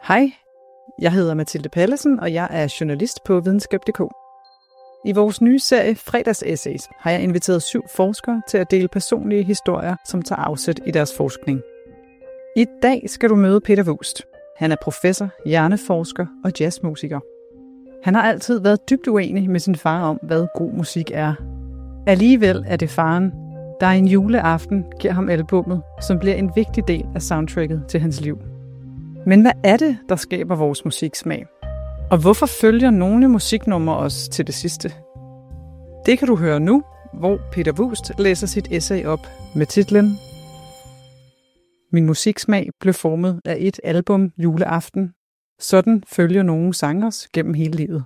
Hej, jeg hedder Mathilde Pallesen, og jeg er journalist på videnskab.dk. I vores nye serie Fredagsessays har jeg inviteret 7 forskere til at dele personlige historier, som tager afsæt i deres forskning. I dag skal du møde Peter Vuust. Han er professor, hjerneforsker og jazzmusiker. Han har altid været dybt uenig med sin far om, hvad god musik er. Alligevel er det faren, der en juleaften giver ham albummet, som bliver en vigtig del af soundtracket til hans liv. Men hvad er det, der skaber vores musiksmag? Og hvorfor følger nogle musiknumre os til det sidste? Det kan du høre nu, hvor Peter Vuust læser sit essay op med titlen Min musiksmag blev formet af et album juleaften. Sådan følger nogle sangers gennem hele livet.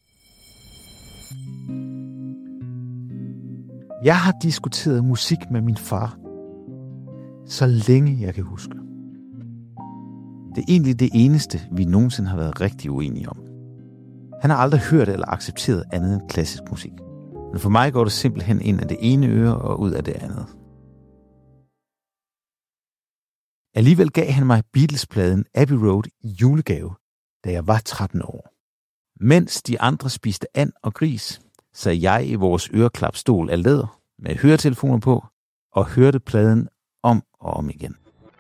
Jeg har diskuteret musik med min far, så længe jeg kan huske. Det er egentlig det eneste, vi nogensinde har været rigtig uenige om. Han har aldrig hørt eller accepteret andet end klassisk musik. Men for mig går det simpelthen ind af det ene øre og ud af det andet. Alligevel gav han mig Beatles-pladen Abbey Road i julegave, da jeg var 13 år. Mens de andre spiste and og gris, sad jeg i vores øreklapstol af læder med høretelefoner på og hørte pladen om og om igen.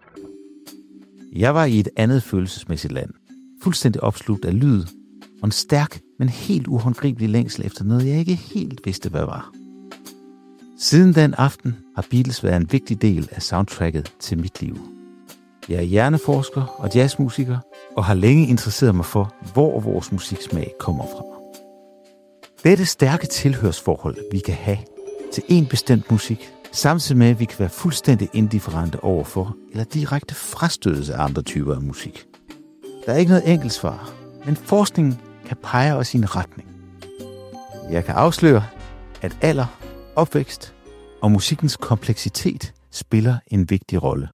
Jeg var i et andet følelsesmæssigt land, fuldstændig opslugt af lyd og en stærk, men helt uhåndgribelig længsel efter noget, jeg ikke helt vidste, hvad var. Siden den aften har Beatles været en vigtig del af soundtracket til mit liv. Jeg er hjerneforsker og jazzmusiker og har længe interesseret mig for, hvor vores musiksmag kommer fra. Dette stærke tilhørsforhold, vi kan have til en bestemt musik, samtidig med, at vi kan være fuldstændig indifferente overfor eller direkte frastødes af andre typer af musik. Der er ikke noget enkelt svar, men forskningen kan pege os i en retning. Jeg kan afsløre, at alder, opvækst og musikkens kompleksitet spiller en vigtig rolle.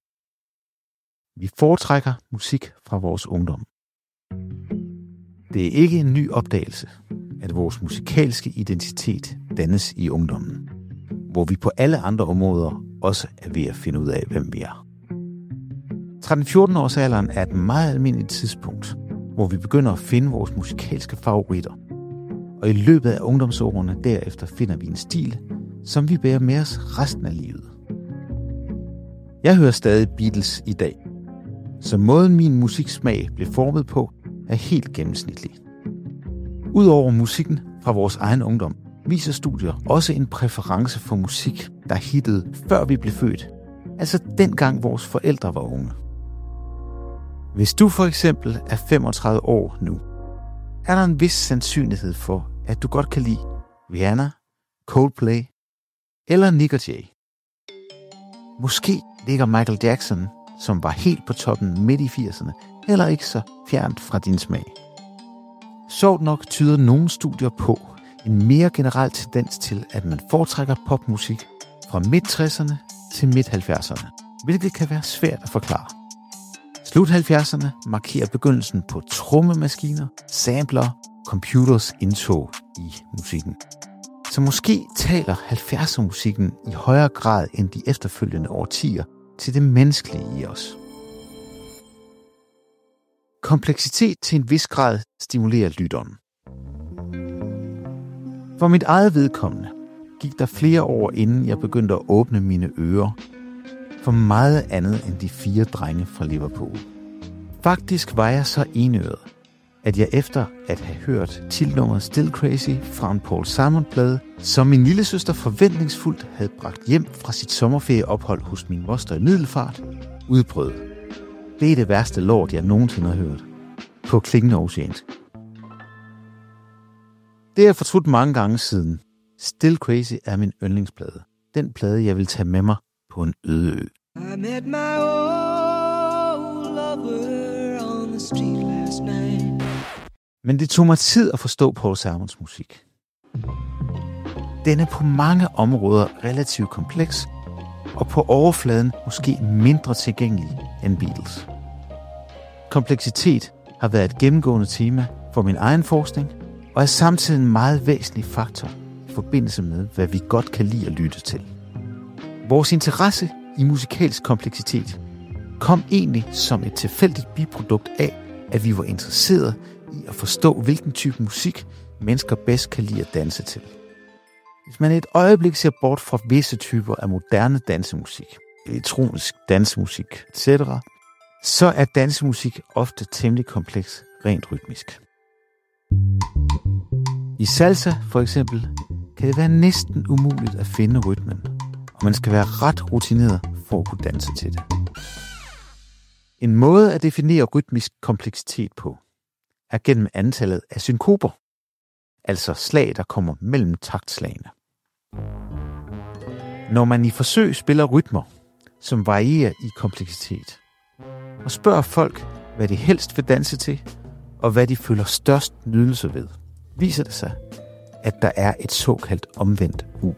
Vi foretrækker musik fra vores ungdom. Det er ikke en ny opdagelse, at vores musikalske identitet dannes i ungdommen, hvor vi på alle andre områder også er ved at finde ud af, hvem vi er. 13-14 års alderen er et meget almindeligt tidspunkt, hvor vi begynder at finde vores musikalske favoritter. Og i løbet af ungdomsårene derefter finder vi en stil, som vi bærer med os resten af livet. Jeg hører stadig Beatles i dag, så måden min musiksmag blev formet på er helt gennemsnitlig. Udover musikken fra vores egen ungdom, viser studier også en præference for musik, der hittede før vi blev født, altså dengang vores forældre var unge. Hvis du for eksempel er 35 år nu, er der en vis sandsynlighed for, at du godt kan lide Rihanna, Coldplay eller Nick & Jay. Måske ligger Michael Jackson, som var helt på toppen midt i 80'erne, heller ikke så fjernt fra din smag. Sjovt nok tyder nogle studier på en mere generel tendens til, at man foretrækker popmusik fra midt-60'erne til midt-70'erne, hvilket kan være svært at forklare. Slut 70'erne markerer begyndelsen på trommemaskiner, sampler, computers indtog i musikken. Så måske taler 70'er-musikken i højere grad end de efterfølgende årtier til det menneskelige i os. Kompleksitet til en vis grad stimulerer lytteren. For mit eget vedkommende gik der flere år, inden jeg begyndte at åbne mine ører for meget andet end de 4 drenge fra Liverpool. Faktisk var jeg så enøret, at jeg efter at have hørt titelnummeret Still Crazy fra en Paul Simon-plade, som min lillesøster forventningsfuldt havde bragt hjem fra sit sommerferieophold hos min moster i Middelfart, udbrød. Det er det værste lort, jeg nogensinde har hørt. På klingende oceansk. Det har jeg fortrudt mange gange siden. Still Crazy er min yndlingsplade. Den plade, jeg vil tage med mig på en øde ø. I met my old lover on the street last night. Men det tog mig tid at forstå Paul Simons musik. Den er på mange områder relativt kompleks, og på overfladen måske mindre tilgængelig end Beatles. Kompleksitet har været et gennemgående tema for min egen forskning, og er samtidig en meget væsentlig faktor i forbindelse med, hvad vi godt kan lide at lytte til. Vores interesse i musikalsk kompleksitet kom egentlig som et tilfældigt biprodukt af, at vi var interesseret i at forstå, hvilken type musik mennesker bedst kan lide at danse til. Hvis man et øjeblik ser bort fra visse typer af moderne dansemusik, elektronisk dansemusik etc., så er dansemusik ofte temmelig kompleks rent rytmisk. I salsa for eksempel kan det være næsten umuligt at finde rytmen, og man skal være ret rutineret for at kunne danse til det. En måde at definere rytmisk kompleksitet på er gennem antallet af synkoper, altså slag, der kommer mellem taktslagene. Når man i forsøg spiller rytmer, som varierer i kompleksitet, og spørger folk, hvad de helst vil danse til, og hvad de føler størst nydelse ved, viser det sig, at der er et såkaldt omvendt U.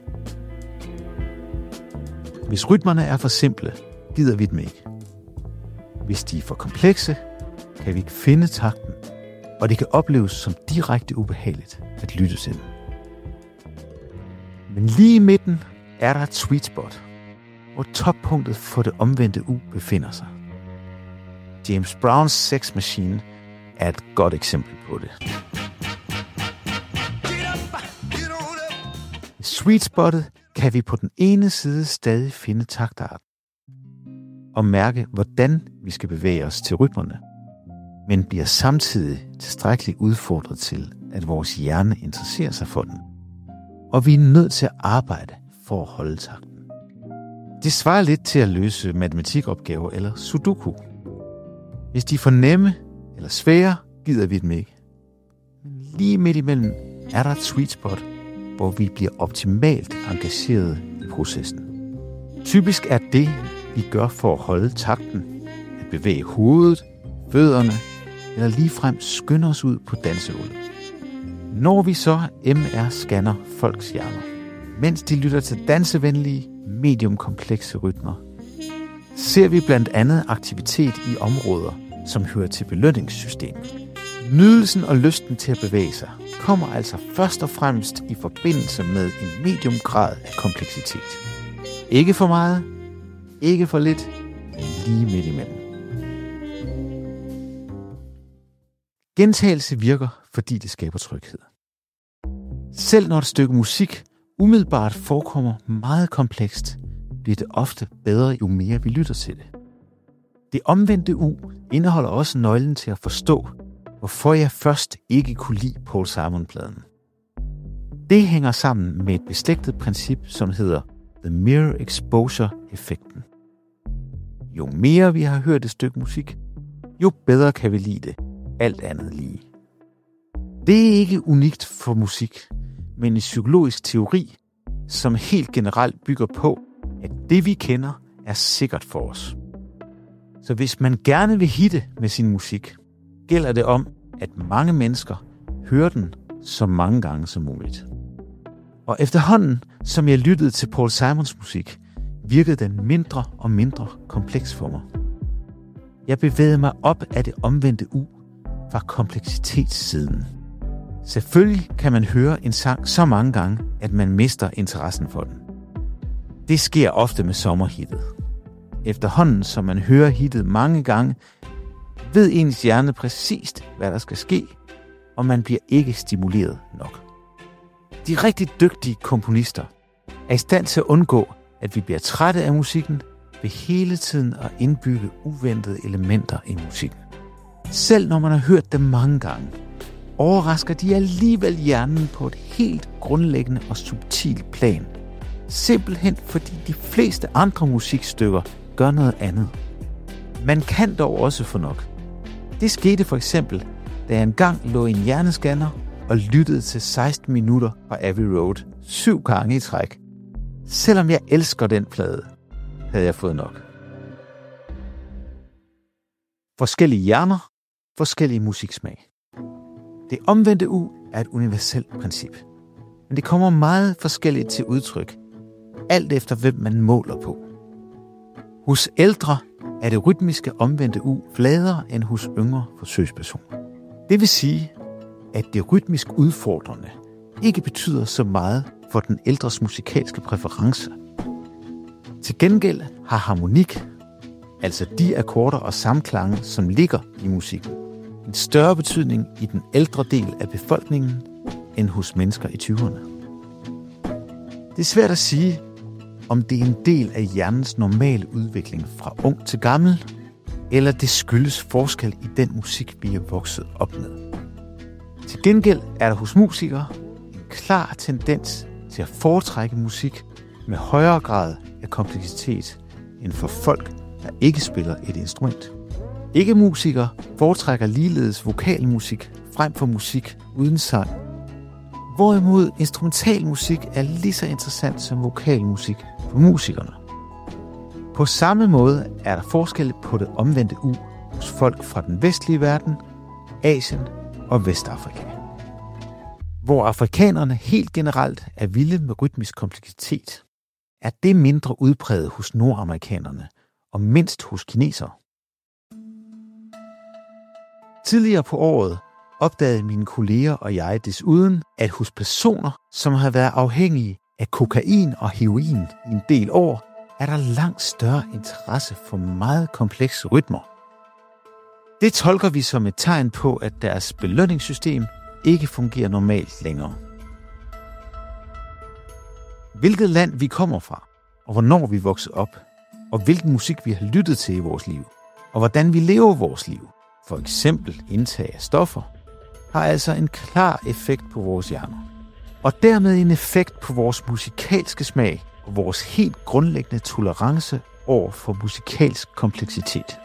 Hvis rytmerne er for simple, gider vi dem ikke. Hvis de er for komplekse, kan vi ikke finde takten, og det kan opleves som direkte ubehageligt at lytte til dem. Men lige i midten er der et sweet spot, hvor toppunktet for det omvendte U befinder sig. James Browns Sex Machine er et godt eksempel på det. I sweet spottet kan vi på den ene side stadig finde taktarten og mærke, hvordan vi skal bevæge os til rytmerne, men bliver samtidig tilstrækkeligt udfordret til, at vores hjerne interesserer sig for den, og vi er nødt til at arbejde for at holde takten. Det svarer lidt til at løse matematikopgaver eller sudoku. Hvis de er for nemme eller svære, gider vi dem ikke. Men lige midt imellem er der et sweet spot, hvor vi bliver optimalt engageret i processen. Typisk er det, vi gør for at holde takten, at bevæge hovedet, fødderne eller ligefrem skynde os ud på dansegulvet. Når vi så MR-scanner folks hjerner, mens de lytter til dansevenlige, mediumkomplekse rytmer, ser vi blandt andet aktivitet i områder, som hører til belønningssystemet. Nydelsen og lysten til at bevæge sig kommer altså først og fremmest i forbindelse med en medium grad af kompleksitet. Ikke for meget, ikke for lidt, men lige midt imellem. Gentagelse virker, fordi det skaber tryghed. Selv når et stykke musik umiddelbart forekommer meget komplekst, bliver det ofte bedre, jo mere vi lytter til det. Det omvendte U indeholder også nøglen til at forstå, hvorfor jeg først ikke kunne lide Paul Simon-pladen. Det hænger sammen med et beslægtet princip, som hedder The Mirror Exposure-effekten. Jo mere vi har hørt et stykke musik, jo bedre kan vi lide det, alt andet lige. Det er ikke unikt for musik, men en psykologisk teori, som helt generelt bygger på, at det vi kender er sikkert for os. Så hvis man gerne vil hitte med sin musik, gælder det om, at mange mennesker hører den så mange gange som muligt. Og efterhånden, som jeg lyttede til Paul Simons musik, virkede den mindre og mindre kompleks for mig. Jeg bevægede mig op af det omvendte U fra kompleksitetssiden. Selvfølgelig kan man høre en sang så mange gange, at man mister interessen for den. Det sker ofte med sommerhittet. Efterhånden, som man hører hittet mange gange, ved ens hjerne præcist, hvad der skal ske, og man bliver ikke stimuleret nok. De rigtig dygtige komponister er i stand til at undgå, at vi bliver trætte af musikken, ved hele tiden at indbygge uventede elementer i musikken. Selv når man har hørt dem mange gange, overrasker de alligevel hjernen på et helt grundlæggende og subtilt plan. Simpelthen fordi de fleste andre musikstykker gør noget andet. Man kan dog også få nok. Det skete for eksempel, da jeg engang lå i en hjernescanner og lyttede til 16 minutter fra Abbey Road 7 gange i træk. Selvom jeg elsker den plade, havde jeg fået nok. Forskellige hjerner, forskellige musiksmag. Det omvendte U er et universelt princip, men det kommer meget forskelligt til udtryk, alt efter hvem man måler på. Hos ældre er det rytmiske omvendte U fladere end hos yngre forsøgspersoner. Det vil sige, at det rytmisk udfordrende ikke betyder så meget for den ældres musikalske præference. Til gengæld har harmonik, altså de akkorder og samklange, som ligger i musikken, en større betydning i den ældre del af befolkningen end hos mennesker i 20'erne. Det er svært at sige, om det er en del af hjernens normale udvikling fra ung til gammel, eller det skyldes forskel i den musik, vi er vokset op med. Til gengæld er der hos musikere en klar tendens til at foretrække musik med højere grad af kompleksitet end for folk, der ikke spiller et instrument. Ikke-musikere foretrækker ligeledes vokalmusik frem for musik uden sang, hvorimod instrumentalmusik er lige så interessant som vokalmusik for musikerne. På samme måde er der forskelle på det omvendte U hos folk fra den vestlige verden, Asien og Vestafrika. Hvor afrikanerne helt generelt er vilde med rytmisk kompleksitet, er det mindre udpræget hos nordamerikanerne og mindst hos kinesere. Tidligere på året opdagede mine kolleger og jeg desuden, at hos personer, som har været afhængige af kokain og heroin i en del år, er der langt større interesse for meget komplekse rytmer. Det tolker vi som et tegn på, at deres belønningssystem ikke fungerer normalt længere. Hvilket land vi kommer fra, og hvornår vi voksede op, og hvilken musik vi har lyttet til i vores liv, og hvordan vi lever vores liv, for eksempel indtag af stoffer, har altså en klar effekt på vores hjerner. Og dermed en effekt på vores musikalske smag og vores helt grundlæggende tolerance over for musikalsk kompleksitet.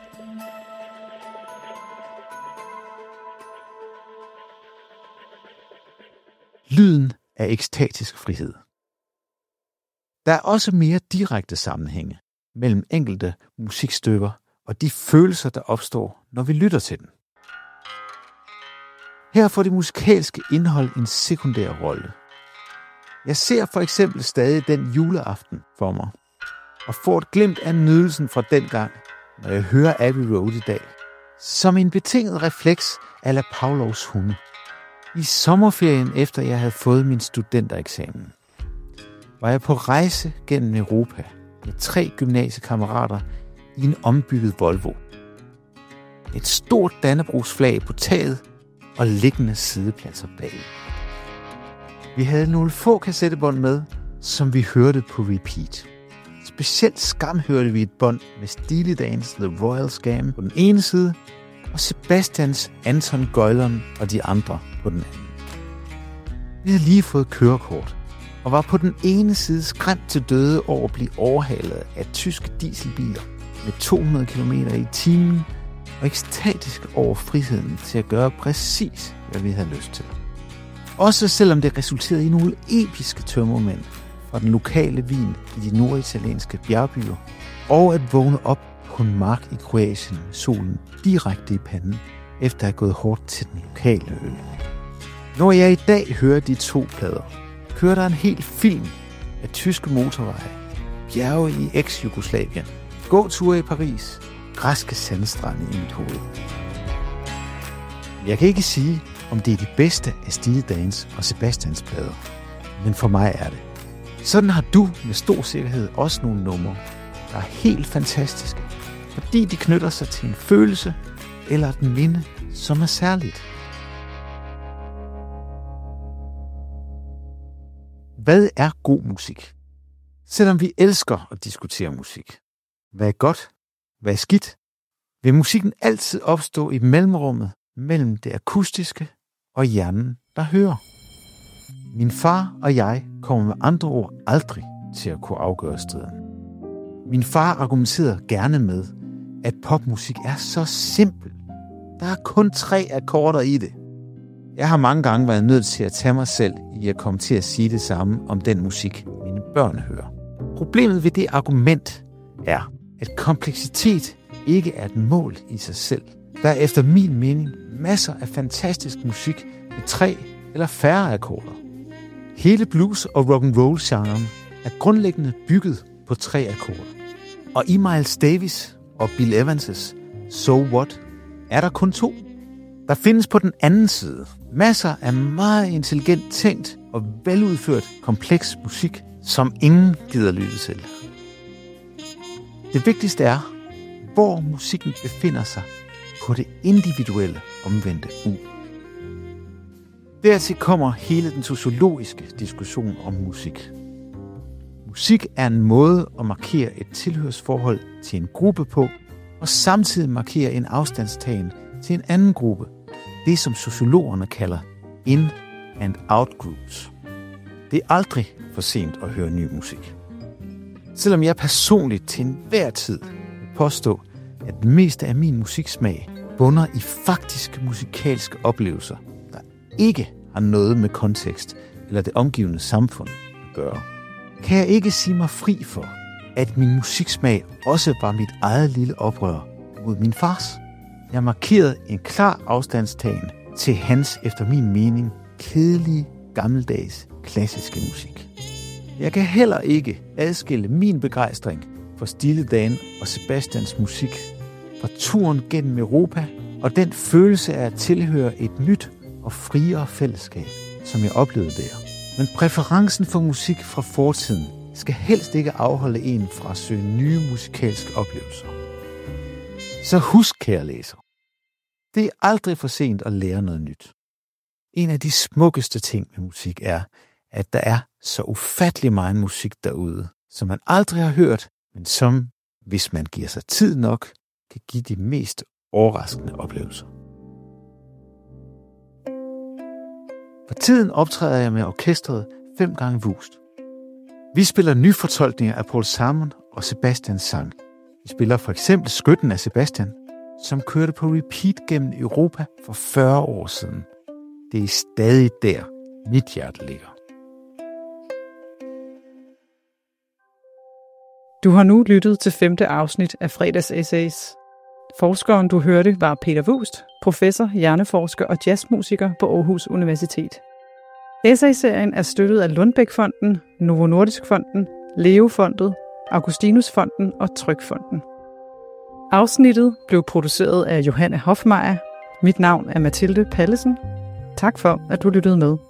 Lyden af ekstatisk frihed. Der er også mere direkte sammenhænge mellem enkelte musikstykker og de følelser, der opstår, når vi lytter til den. Her får det musikalske indhold en sekundær rolle. Jeg ser for eksempel stadig den juleaften for mig, og får et glimt af nydelsen fra dengang, når jeg hører Abbey Road i dag, som en betinget refleks a la Pavlovs hunde. I sommerferien efter jeg havde fået min studentereksamen, var jeg på rejse gennem Europa med 3 gymnasiekammerater i en ombygget Volvo. Et stort Dannebrogsflag på taget og liggende siddepladser bag. Vi havde nogle få kassettebånd med, som vi hørte på repeat. Specielt skamhørte vi et bånd med Steely Dan's The Royal Scam på den ene side, og Sebastians Anton Goylon og de andre på den anden. Vi havde lige fået kørekort, og var på den ene side skræmt til døde over at blive overhalet af tyske dieselbiler med 200 km i timen, og ekstatisk over friheden til at gøre præcis, hvad vi havde lyst til. Også selvom det resulterede i nogle episke tømmermænd fra den lokale vin i de norditalienske bjergbyer, og at vågne op på en mark i Kroatien med solen direkte i panden, efter at have gået hårdt til den lokale øl. Når jeg i dag hører de 2 plader, kører der en hel film af tyske motorveje, bjerge i eks-Jugoslavien, gåture i Paris, græske sandstrande i mit hoved. Jeg kan ikke sige, om det er de bedste af Steely Dan's og Sebastians plader, men for mig er det. Sådan har du med stor sikkerhed også nogle numre, der er helt fantastiske, fordi de knytter sig til en følelse eller et minde, som er særligt. Hvad er god musik? Selvom vi elsker at diskutere musik. Hvad er godt? Hvad er skidt? Vil musikken altid opstå i mellemrummet mellem det akustiske og hjernen, der hører? Min far og jeg kommer med andre ord aldrig til at kunne afgøre striden. Min far argumenterede gerne med, at popmusik er så simpel. Der er kun 3 akkorder i det. Jeg har mange gange været nødt til at tage mig selv i at komme til at sige det samme om den musik, mine børn hører. Problemet ved det argument er, at kompleksitet ikke er et mål i sig selv. Der er efter min mening masser af fantastisk musik med 3 eller færre akkorder. Hele blues- og rock'n'roll-genren er grundlæggende bygget på 3 akkorder. Og i Miles Davis og Bill Evans' So What er der kun 2. Der findes på den anden side masser af meget intelligent tænkt og veludført kompleks musik, som ingen gider lytte til. Det vigtigste er, hvor musikken befinder sig på det individuelle omvendte U. Dertil kommer hele den sociologiske diskussion om musik. Musik er en måde at markere et tilhørsforhold til en gruppe på, og samtidig markere en afstandstagen til en anden gruppe. Det, som sociologerne kalder in- and out-groups. Det er aldrig for sent at høre ny musik. Selvom jeg personligt til enhver tid vil påstå, at det meste af min musiksmag bunder i faktiske musikalske oplevelser, der ikke har noget med kontekst eller det omgivende samfund at gøre, kan jeg ikke sige mig fri for, at min musiksmag også var mit eget lille oprør mod min fars. Jeg markerede en klar afstandstagen til hans, efter min mening, kedelige, gammeldags, klassiske musik. Jeg kan heller ikke adskille min begejstring for Stille Dan og Sebastians musik fra turen gennem Europa og den følelse af at tilhøre et nyt og friere fællesskab, som jeg oplevede der. Men præferencen for musik fra fortiden skal helst ikke afholde en fra at søge nye musikalske oplevelser. Så husk, kære læser, det er aldrig for sent at lære noget nyt. En af de smukkeste ting med musik er, at der er så ufattelig meget musik derude, som man aldrig har hørt, men som, hvis man giver sig tid nok, kan give de mest overraskende oplevelser. For tiden optræder jeg med orkestret 5 gange Wust. Vi spiller nyfortolkninger af Paul Simon og Sebastians sang. Vi spiller for eksempel Skytten af Sebastian, som kørte på repeat gennem Europa for 40 år siden. Det er stadig der, mit hjerte ligger. Du har nu lyttet til 5. afsnit af Fredags Essays. Forskeren, du hørte, var Peter Wust, professor, hjerneforsker og jazzmusiker på Aarhus Universitet. Essayserien er støttet af Lundbæk-fonden, Novo Nordisk-fonden, Leo-fondet, Augustinus-fonden og Trygfonden. Afsnittet blev produceret af Johanne Hofmeier. Mit navn er Mathilde Pallesen. Tak for, at du lyttede med.